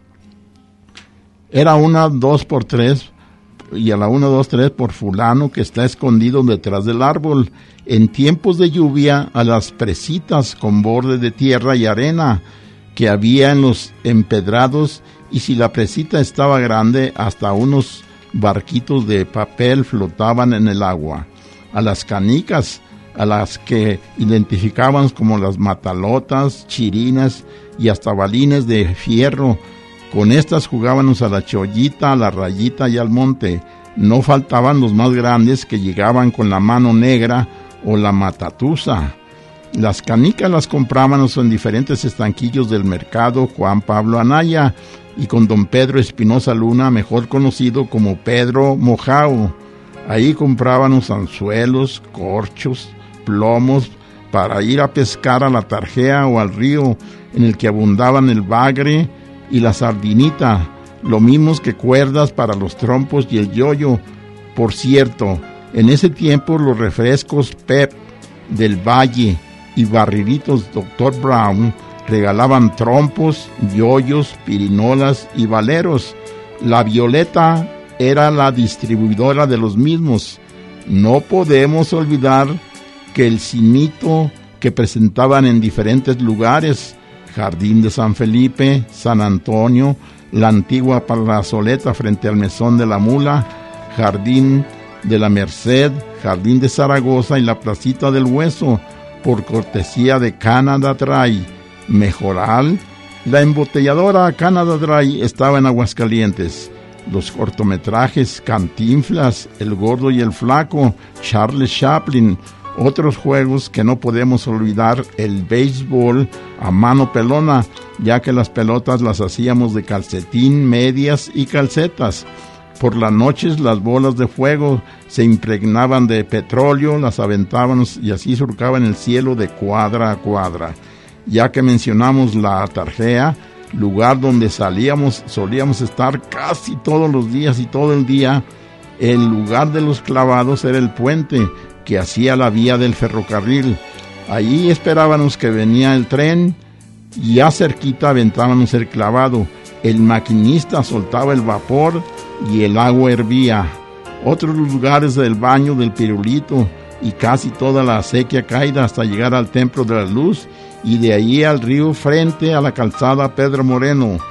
Era una 2x3, y a la 1, 2, 3 por fulano que está escondido detrás del árbol. En tiempos de lluvia, a las presitas con borde de tierra y arena que había en los empedrados, y si la presita estaba grande, hasta unos barquitos de papel flotaban en el agua. A las canicas, a las que identificaban como las matalotas, chirinas y hasta balines de fierro. Con estas jugábamos a la chollita, a la rayita y al monte. No faltaban los más grandes que llegaban con la mano negra o la matatusa. Las canicas las comprábamos en diferentes estanquillos del mercado Juan Pablo Anaya y con don Pedro Espinosa Luna, mejor conocido como Pedro Mojao. Ahí comprábamos anzuelos, corchos, plomos para ir a pescar a la tarjea o al río en el que abundaban el bagre y la sardinita, lo mismo que cuerdas para los trompos y el yoyo. Por cierto, en ese tiempo los refrescos Pep del Valle y barrilitos Dr. Brown regalaban trompos, yoyos, pirinolas y valeros. La Violeta era la distribuidora de los mismos. No podemos olvidar que el cinito que presentaban en diferentes lugares, Jardín de San Felipe, San Antonio, la antigua plazoleta frente al Mesón de la Mula, Jardín de la Merced, Jardín de Zaragoza y la Placita del Hueso, por cortesía de Canada Dry. Mejoral, la embotelladora Canada Dry estaba en Aguascalientes. Los cortometrajes Cantinflas, El Gordo y el Flaco, Charles Chaplin. Otros juegos que no podemos olvidar, el béisbol a mano pelona, ya que las pelotas las hacíamos de calcetín, medias y calcetas. Por las noches las bolas de fuego se impregnaban de petróleo, las aventábamos y así surcaban el cielo de cuadra a cuadra. Ya que mencionamos la tarjea, lugar donde solíamos estar casi todos los días y todo el día, el lugar de los clavados era el puente que hacía la vía del ferrocarril. Allí esperábamos que venía el tren y ya cerquita aventábamos el clavado. El maquinista soltaba el vapor y el agua hervía. Otros lugares del baño del Pirulito y casi toda la acequia caída hasta llegar al Templo de la Luz y de allí al río frente a la calzada Pedro Moreno.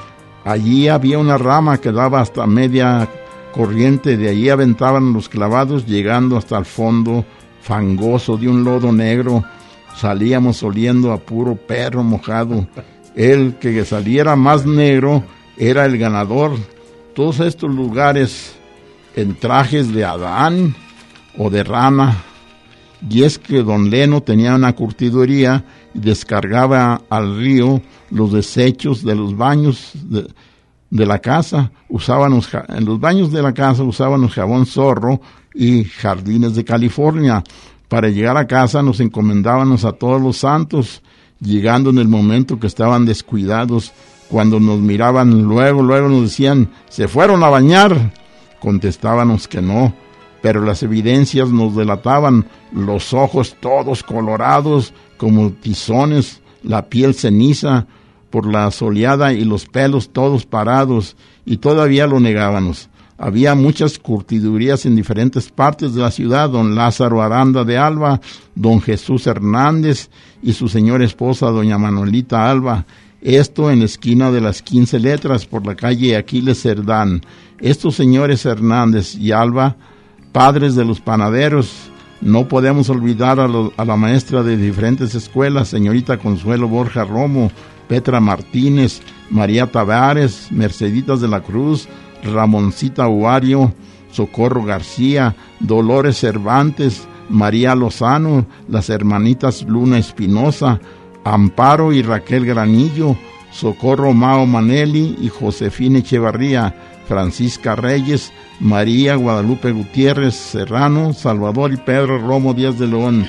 Allí había una rama que daba hasta media corriente, de allí aventaban los clavados, llegando hasta el fondo fangoso de un lodo negro. Salíamos oliendo a puro perro mojado. El que saliera más negro era el ganador. Todos estos lugares en trajes de Adán o de rana. Y es que don Leno tenía una curtiduría y descargaba al río los desechos de los baños de la casa. En los baños de la casa usábamos jabón Zorro y Jardines de California. Para llegar a casa nos encomendábamos a todos los santos, llegando en el momento que estaban descuidados. Cuando nos miraban, luego nos decían, ¿se fueron a bañar? Contestábamos que no, pero las evidencias nos delataban, los ojos todos colorados como tizones, la piel ceniza por la soleada y los pelos todos parados, y todavía lo negábamos. Había muchas curtidurías en diferentes partes de la ciudad, don Lázaro Aranda de Alba, don Jesús Hernández y su señora esposa, doña Manuelita Alba. Esto en la esquina de las 15 letras por la calle Aquiles Cerdán. Estos señores Hernández y Alba, padres de los panaderos. No podemos olvidar a la maestra de diferentes escuelas, señorita Consuelo Borja Romo, Petra Martínez, María Tavares, Merceditas de la Cruz, Ramoncita Huario, Socorro García, Dolores Cervantes, María Lozano, las hermanitas Luna Espinosa, Amparo y Raquel Granillo, Socorro Mao Manelli y Josefina Echevarría, Francisca Reyes, María Guadalupe Gutiérrez Serrano, Salvador y Pedro Romo Díaz de León.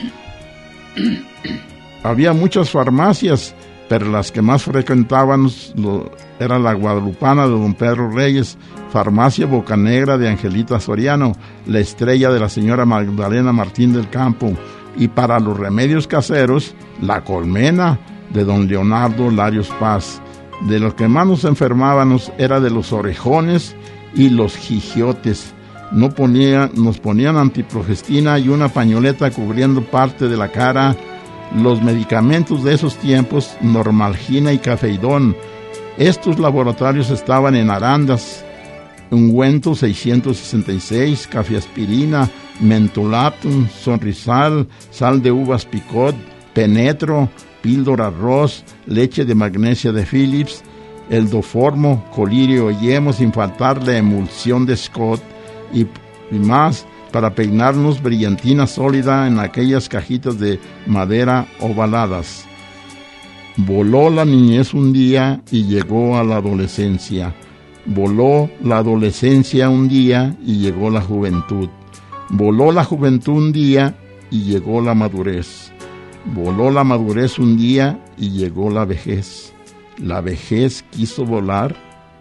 Había muchas farmacias, pero las que más frecuentábamos era la Guadalupana de don Pedro Reyes, Farmacia Bocanegra de Angelita Soriano, La Estrella de la señora Magdalena Martín del Campo, y para los remedios caseros, La Colmena de don Leonardo Larios Paz. De los que más nos enfermábamos era de los orejones y los gigiotes. Nos ponían antiprogestina y una pañoleta cubriendo parte de la cara. Los medicamentos de esos tiempos, Normalgina y Cafeidón. Estos laboratorios estaban en Arandas, ungüento 666, cafeaspirina, mentolatum, sonrisal, sal de uvas picot, penetro, píldora arroz, leche de magnesia de Philips, eldoformo, colirio y hemo, sin faltar la emulsión de Scott y más, para peinarnos brillantina sólida en aquellas cajitas de madera ovaladas. Voló la niñez un día y llegó a la adolescencia. Voló la adolescencia un día y llegó la juventud. Voló la juventud un día y llegó la madurez. Voló la madurez un día y llegó la vejez. La vejez quiso volar,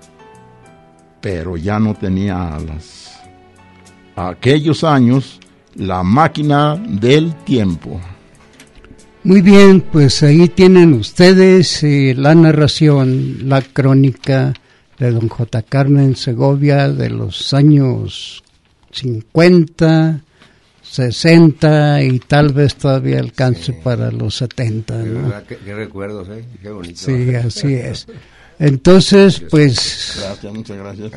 pero ya no tenía alas. Aquellos años, la máquina del tiempo. Muy bien, pues ahí tienen ustedes la narración, la crónica de don J. Carmen Segovia de los años 50, 60 y tal vez todavía alcance para los 70, ¿no? Qué recuerdos, qué bonito. Sí, así es. Entonces, pues, gracias, muchas gracias.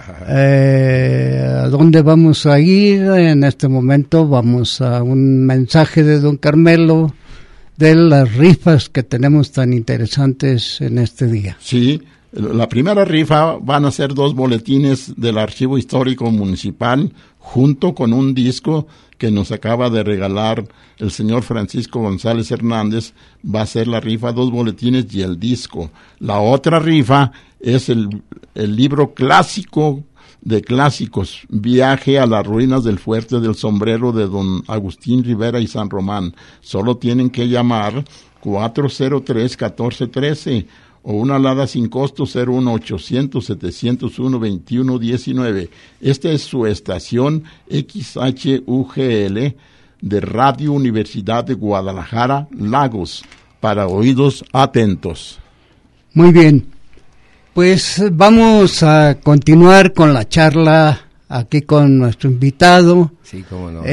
¿A dónde vamos a ir? En este momento vamos a un mensaje de don Carmelo de las rifas que tenemos tan interesantes en este día. Sí, la primera rifa van a ser 2 boletines del Archivo Histórico Municipal junto con un disco que nos acaba de regalar el señor Francisco González Hernández. Va a ser la rifa, 2 boletines y el disco. La otra rifa es el libro clásico de clásicos, Viaje a las ruinas del Fuerte del Sombrero de don Agustín Rivera y San Román. Solo tienen que llamar 403-1413 o una alada sin costo 01800-701-2119. Esta es su estación XHUGL de Radio Universidad de Guadalajara, Lagos, para oídos atentos. Muy bien, pues vamos a continuar con la charla aquí con nuestro invitado. Sí, cómo no.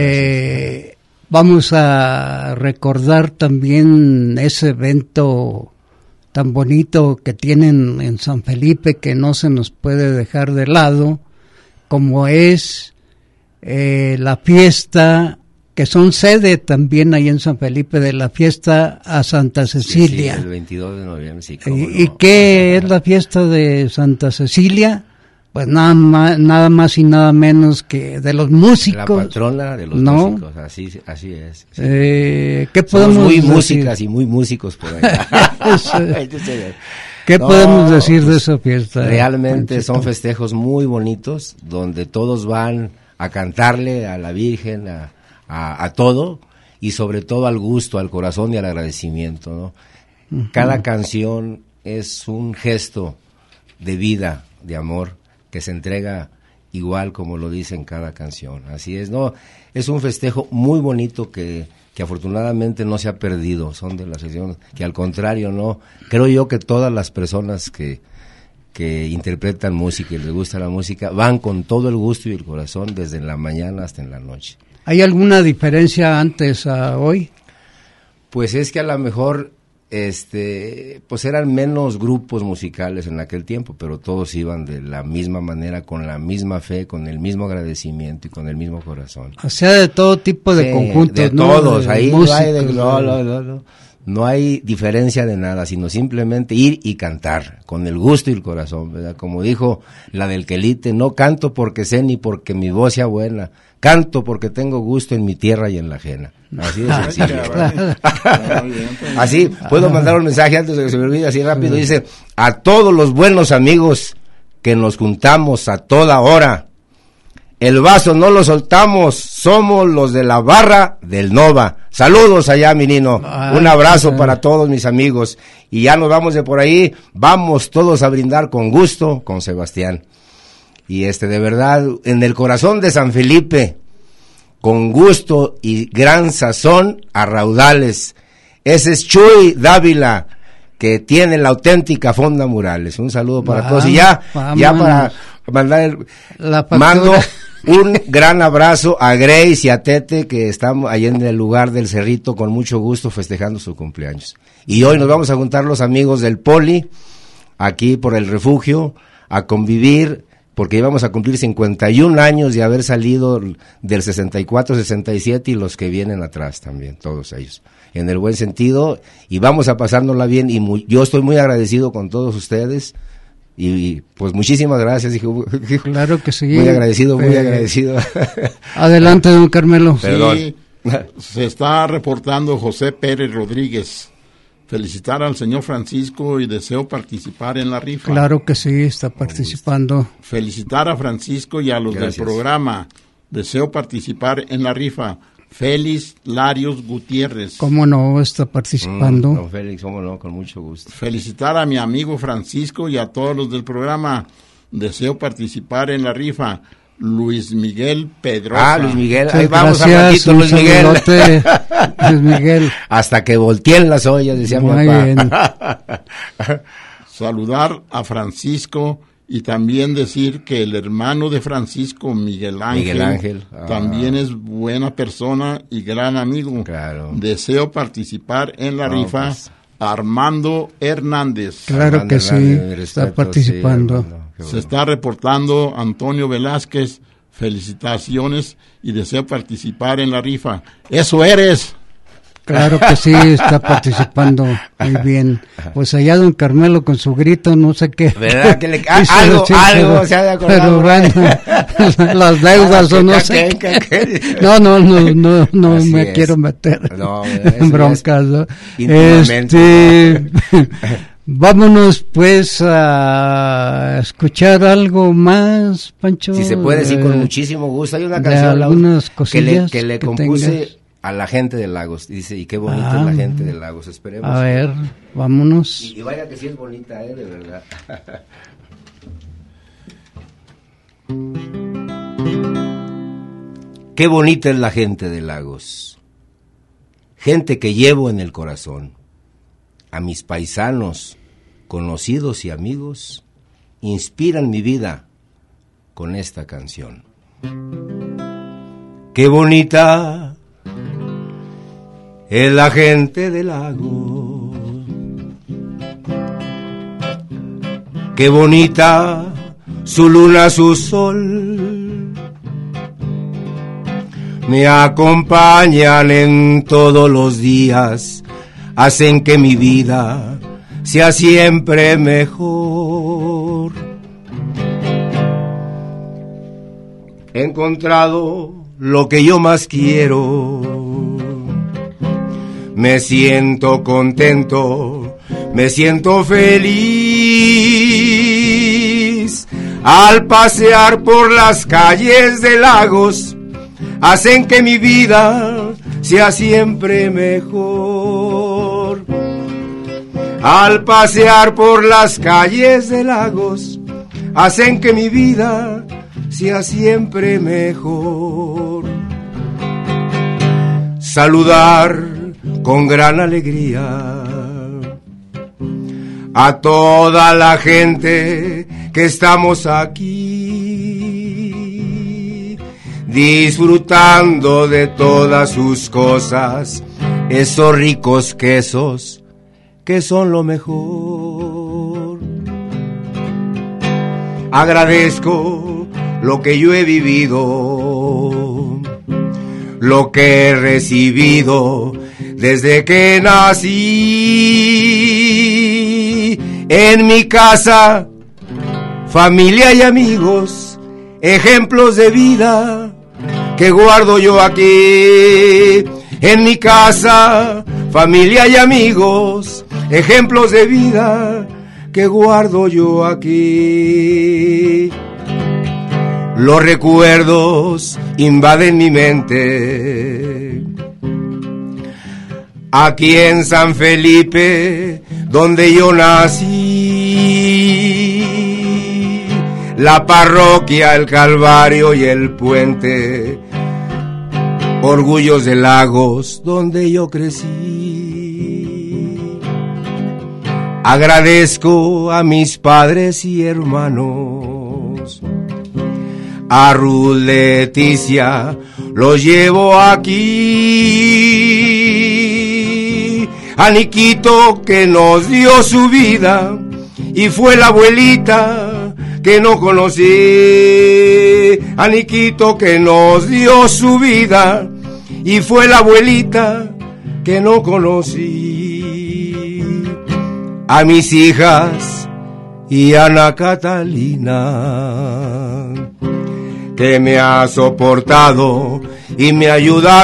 Vamos a recordar también ese evento tan bonito que tienen en San Felipe, que no se nos puede dejar de lado, como es la fiesta, que son sede también ahí en San Felipe, de la fiesta a Santa Cecilia. Sí, el 22 de noviembre, sí. ¿Y qué es la fiesta de Santa Cecilia? Pues nada más y nada menos que de los músicos. La patrona de los músicos, así es. Sí. ¿Qué podemos Somos muy decir? músicas y muy músicos por ahí. ¿Qué podemos decir de esa fiesta? Realmente Panchito? son festejos muy bonitos, donde todos van a cantarle a la Virgen, a todo, y sobre todo al gusto, al corazón y al agradecimiento, ¿no? Uh-huh. Cada canción es un gesto de vida, de amor, que se entrega igual como lo dice en cada canción. Así es, ¿no? Es un festejo muy bonito que afortunadamente no se ha perdido. Son de las sesiones que, al contrario, no. Creo yo que todas las personas que interpretan música y les gusta la música van con todo el gusto y el corazón desde la mañana hasta en la noche. ¿Hay alguna diferencia antes a hoy? Pues es que a lo mejor pues eran menos grupos musicales en aquel tiempo, pero todos iban de la misma manera, con la misma fe, con el mismo agradecimiento y con el mismo corazón. O sea, de todo tipo de conjuntos, de ¿no? todos, de ahí músicos, no hay diferencia de nada, sino simplemente ir y cantar, con el gusto y el corazón, ¿verdad? Como dijo la del Quelite, no canto porque sé ni porque mi voz sea buena, canto porque tengo gusto en mi tierra y en la ajena. Así de sencillo. Así, puedo mandar un mensaje antes de que se me olvide, así rápido, dice: a todos los buenos amigos que nos juntamos a toda hora, el vaso no lo soltamos, somos los de la barra del Nova. Saludos allá, mi Nino. Un abrazo para todos mis amigos. Y ya nos vamos de por ahí, vamos todos a brindar con gusto con Sebastián. Y de verdad, en el corazón de San Felipe, con gusto y gran sazón, a raudales. Ese es Chuy Dávila, que tiene la auténtica Fonda Murales. Un saludo para todos. Y ya para mandar mando un gran abrazo a Grace y a Tete, que estamos ahí en el lugar del Cerrito con mucho gusto festejando su cumpleaños. Y hoy nos vamos a juntar los amigos del Poli, aquí por el refugio, a convivir, porque íbamos a cumplir 51 años de haber salido del 64-67 y los que vienen atrás también, todos ellos, en el buen sentido, y vamos a pasárnosla bien, y yo estoy muy agradecido con todos ustedes, y pues muchísimas gracias. Claro que sí. Muy agradecido. Adelante, don Carmelo. Perdón. Sí, se está reportando José Pérez Rodríguez. Felicitar al señor Francisco y deseo participar en la rifa. Claro que sí, está participando. Felicitar a Francisco y a los del programa. Deseo participar en la rifa. Félix Larios Gutiérrez. ¿Cómo no está participando? Don Félix, cómo no, con mucho gusto. Felicitar a mi amigo Francisco y a todos los del programa. Deseo participar en la rifa. Luis Miguel Pedrosa. Luis Miguel, ahí vamos al ratito, Luis Miguel. Luis Miguel. Hasta que volteen las ollas, decía muy mi papá. Bien. Saludar a Francisco y también decir que el hermano de Francisco, Miguel Ángel, también es buena persona y gran amigo. Claro. Deseo participar en la rifa. Pues. Armando Hernández. Claro que sí, está participando. Sí, se está reportando Antonio Velázquez. Felicitaciones y deseo participar en la rifa. ¡Eso eres! Claro que sí, está participando muy bien. Pues allá don Carmelo con su grito, no sé qué. ¿Verdad? Que le algo se ha de acordar. Pero bueno, las deudas o no sé. No me quiero meter en broncas, ¿no? Vámonos pues a escuchar algo más, Pancho. Si se puede, sí, con muchísimo gusto. Hay una canción que le compuse a la gente de Lagos, dice, y qué bonita es la gente de Lagos, esperemos. A ver, vámonos. Y vaya que sí es bonita, de verdad. Qué bonita es la gente de Lagos, gente que llevo en el corazón, a mis paisanos, conocidos y amigos, inspiran mi vida con esta canción. Qué bonita es la gente de Lagos, qué bonita su luna, su sol, me acompañan en todos los días, hacen que mi vida sea siempre mejor. He encontrado lo que yo más quiero, me siento contento, me siento feliz, al pasear por las calles de Lagos, hacen que mi vida sea siempre mejor. Al pasear por las calles de Lagos, hacen que mi vida sea siempre mejor. Saludar con gran alegría a toda la gente que estamos aquí, disfrutando de todas sus cosas, esos ricos quesos que son lo mejor. Agradezco lo que yo he vivido, lo que he recibido desde que nací. En mi casa, familia y amigos, ejemplos de vida que guardo yo aquí. En mi casa, familia y amigos, ejemplos de vida que guardo yo aquí. Los recuerdos invaden mi mente. Aquí en San Felipe, donde yo nací, la parroquia, el Calvario y el puente, orgullos de Lagos, donde yo crecí. Agradezco a mis padres y hermanos, a Ruth, Leticia, los llevo aquí. A Niquito, que nos dio su vida, y fue la abuelita que no conocí. A Niquito, que nos dio su vida, y fue la abuelita que no conocí. A mis hijas y a Ana Catalina, que me ha soportado y me ayuda a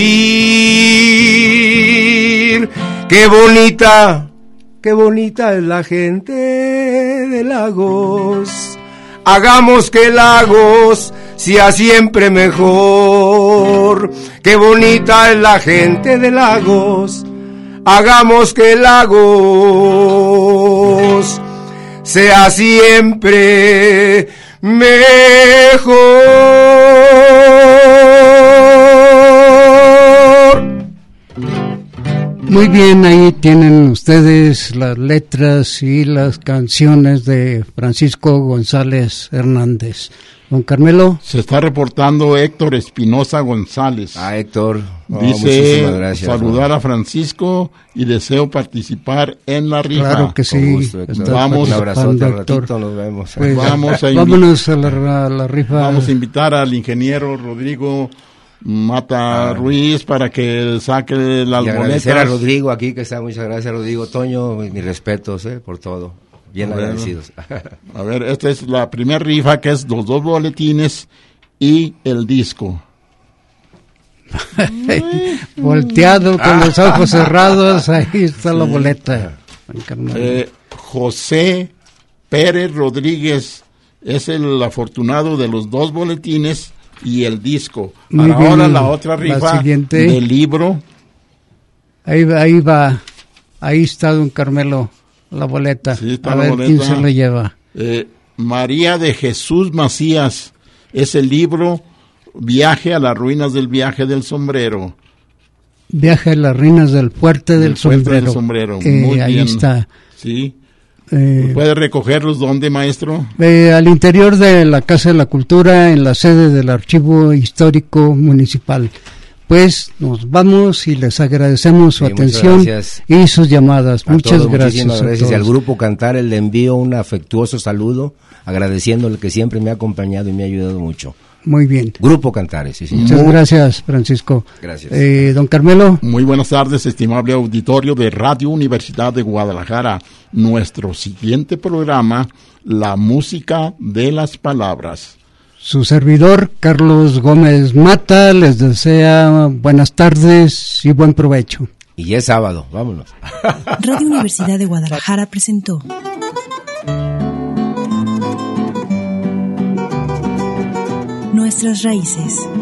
vivir. Qué bonita es la gente de Lagos. Hagamos que Lagos sea siempre mejor. Qué bonita es la gente de Lagos. Hagamos que Lagos sea siempre mejor. Muy bien, ahí tienen ustedes las letras y las canciones de Francisco González Hernández. Don Carmelo. Se está reportando Héctor Espinosa González. Héctor, dice gracias, saludar a Francisco y deseo participar en la rifa. Claro que sí. Gusto, vamos, un abrazote, al ratito nos vemos. Pues, vámonos a la rifa. Vamos a invitar al ingeniero Rodrigo Mata Ruiz para que saque las boletas. Agradecer a Rodrigo aquí que está, muchas gracias Rodrigo. Toño, mis respetos por todo. Bien agradecidos. A ver, esta es la primera rifa, que es los 2 boletines y el disco. Volteado con los ojos cerrados, ahí está la boleta. José Pérez Rodríguez es el afortunado de los 2 boletines y el disco. Ahora la otra rifa del libro. Ahí va, ahí está don Carmelo. La boleta, sí, a ver quién se lo lleva. María de Jesús Macías, es el libro Viaje a las ruinas del viaje del sombrero. Viaje a las ruinas del fuerte del sombrero. Muy ahí bien. Está. Sí. ¿Puede recogerlos dónde, maestro? Al interior de la Casa de la Cultura, en la sede del Archivo Histórico Municipal. pues nos vamos y les agradecemos su atención y sus llamadas. Muchas gracias. Y al Grupo Cantares le envío un afectuoso saludo, agradeciéndole que siempre me ha acompañado y me ha ayudado mucho. Muy bien. Grupo Cantares, sí, señor. Muchas gracias, Francisco. Gracias. Don Carmelo. Muy buenas tardes, estimable auditorio de Radio Universidad de Guadalajara. Nuestro siguiente programa, La Música de las Palabras. Su servidor, Carlos Gómez Mata, les desea buenas tardes y buen provecho. Y ya es sábado, vámonos. Radio Universidad de Guadalajara presentó Nuestras Raíces.